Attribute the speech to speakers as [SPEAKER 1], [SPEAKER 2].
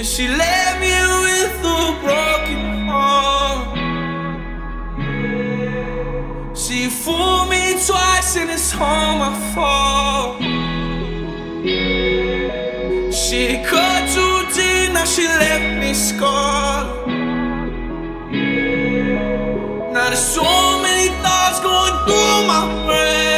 [SPEAKER 1] she left me with a broken heart. She fooled me twice and it's all my fault. She cut too deep, now she left me scarred. Now there's so many thoughts going through my brain.